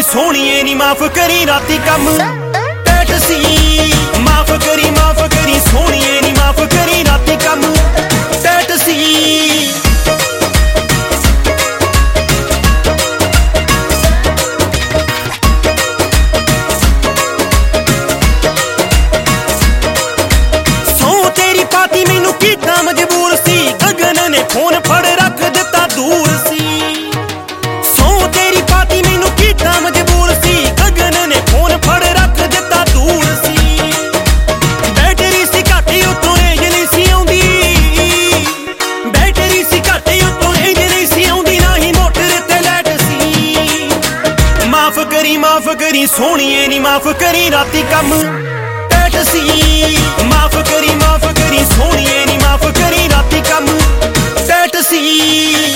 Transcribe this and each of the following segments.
ਸੋਹਣੀਏ ਨੀ ਮਾਫ ਕਰੀ ਰਾਤੀ ਕੰਮ ਟੈਟ ਸੀ। ਮਾਫ ਕਰੀ ਸੋਹਣੀਏ ਨੀ ਮਾਫ ਕਰੀ ਰਾਤੀ ਕੰਮ ਟੈਟ ਸੀ। ਸੌ ਤੇਰੀ ਪਾਤੀ ਮੈਨੂੰ ਕੀਤਾ ਮਜਬੂਰ ਸੀ ਗਗਨ ਨੇ ਫੋਨ ਫੜ ਰੱਖ ਦਿੱਤਾ ਦੂਰ ਸੀ। ਸੌ ਤੇਰੀ ਪਾਤੀ ਮੈਨੂੰ ਕੀਤਾ ਮਜਬੂਰ ਸੀ ਗਗਨ ਨੇ ਫੋਨ ਫੜ ਰੱਖ ਦਿੱਤਾ ਦੂਰ ਸੀ। ਬੈਟਰੀ ਸੀ ਘੱਟ ਉਤੋਂ ਰੇਂਜ ਨਹੀਂ ਸੀ ਆਉਂਦੀ, ਬੈਟਰੀ ਸੀ ਘੱਟ ਉਤੋਂ ਰੇਂਜ ਨਹੀਂ ਸੀ ਆਉਂਦੀ, ਨਾ ਹੀ ਮੋਟਰ ਤੇ ਲਾਈਟ ਸੀ। ਮਾਫ ਕਰੀ ਸੋਹਣੀਏ ਨੀ ਮਾਫ ਕਰੀ ਰਾਤੀ ਕੰਮ ਟੈਟ ਸੀ। ਮਾਫ ਕਰੀ ਸੋਹਣੀਏ ਨੀ ਮਾਫ ਕਰੀ ਰਾਤੀ ਕੰਮ ਟੈਟ ਸੀ।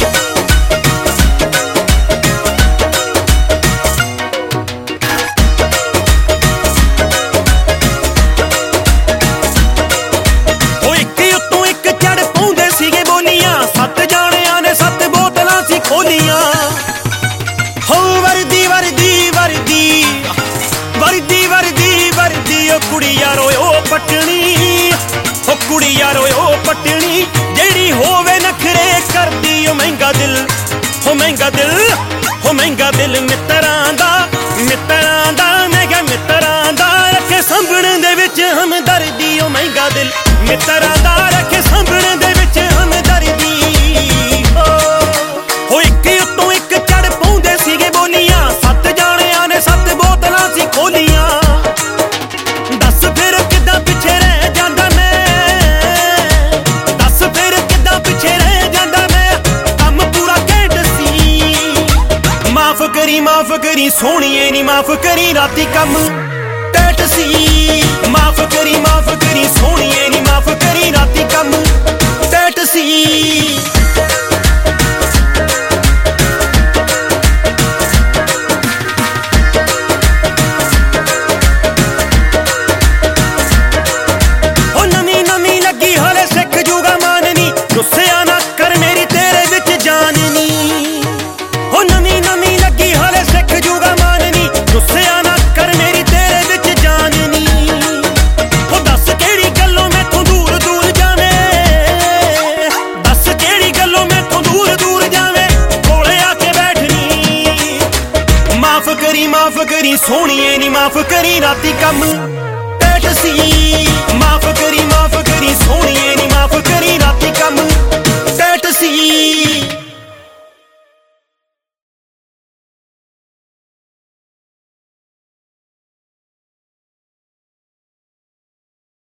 ਸੱਤ ਜਾਣਿਆਂ ਨੇ 7 ਬੋਤਲਾਂ ਸੀ ਖੋਲੀਆਂ। ਹੋ ਵਰਦੀ ਵਰਦੀ ਵਰਦੀ ਵਰਦੀ ਵਰਦੀ ਵਰਦੀ ਓ ਕੁੜੀ ਯਾਰੋ ਓ ਪਟਣੀ, ਓ ਕੁੜੀ ਯਾਰੋ ਓ ਪਟਣੀ ਜਿਹੜੀ ਹੋਵੇ ਨਖਰੇ ਕਰਦੀ ਓ ਮਹਿੰਗਾ ਦਿਲ, ਹੋ ਮਹਿੰਗਾ ਦਿਲ, ਹੋ ਮਹਿੰਗਾ ਦਿਲ ਮਿੱਤਰਾਂ ਦਾ ਮੈਂ ਕਿਹਾ ਮਿੱਤਰਾਂ ਦਾ ਰੱਖੇ ਸੰਭਣ ਦੇ ਵਿੱਚ ਹਮਦਰਦੀ ਓ ਮਹਿੰਗਾ ਦਿਲ ਮਿੱਤਰਾਂ ਦਾ ਰੱਖੇ ਸੰਭਣ ਦੇ ਵਿੱਚ ਹਮਦਰਦੀ। ਹੋ ਇੱਕ ਉੱਤੋਂ ਇੱਕ ਚੜ ਪਾਉਂਦੇ ਸੀਗੇ ਬੋਲੀਆਂ 7 ਜਾਣਿਆਂ ਨੇ 7 ਬੋਤਲਾਂ ਸੀ ਖੋਲੀਆਂ। ਦੱਸ ਫਿਰ ਕਿੱਦਾਂ ਪਿੱਛੇ ਰਹਿ ਜਾਂਦਾ ਮੈਂ, ਦੱਸ ਫਿਰ ਕਿੱਦਾਂ ਪਿੱਛੇ ਰਹਿ ਜਾਂਦਾ ਮੈਂ, ਕੰਮ ਪੂਰਾ ਘੈਂਟ ਸੀ। ਮਾਫ ਕਰੀ ਸੋਹਣੀਏ ਨੀ ਮਾਫ ਕਰੀ ਰਾਤੀ ਕੰਮ ਟੈਟ ਸੀ। ਮਾਫ ਕਰੀ ਸੋਹਣੀਏ ਨੀ ਮਾਫ ਕਰੀ ਰਾਤੀ ਕੰਮ ਟੈਟ ਸੀ। ਗੁੱਸਿਆ ਨਾ ਕਰ ਮੇਰੀ ਤੇਰੇ ਵਿੱਚ ਜਾਨ ਨੀ, ਹੋ ਨਵੀਂ ਨਵੀਂ ਲੱਗੀ ਹਲੇ ਸਿੱਖ ਜੂਗਾ ਮਾਨ ਨੀ, ਗੁੱਸਿਆ ਨਾ ਕਰ ਮੇਰੀ ਤੇਰੇ ਵਿੱਚ ਜਾਨ ਨੀ। ਹੋ ਦੱਸ ਕਿਹੜੀ ਗੱਲੋਂ ਮੈਥੋਂ ਦੂਰ ਦੂਰ ਜਾਵੇਂ, ਦੱਸ ਕਿਹੜੀ ਗੱਲੋਂ ਮੈਥੋਂ ਦੂਰ ਦੂਰ ਜਾਵੇਂ, ਕੋਲੇ ਆ ਕੇ ਬੈਠਣੀ। ਮਾਫ ਕਰੀ ਸੋਹਣੀਏ ਨੀ ਮਾਫ ਕਰੀ ਰਾਤੀ ਕੰਮ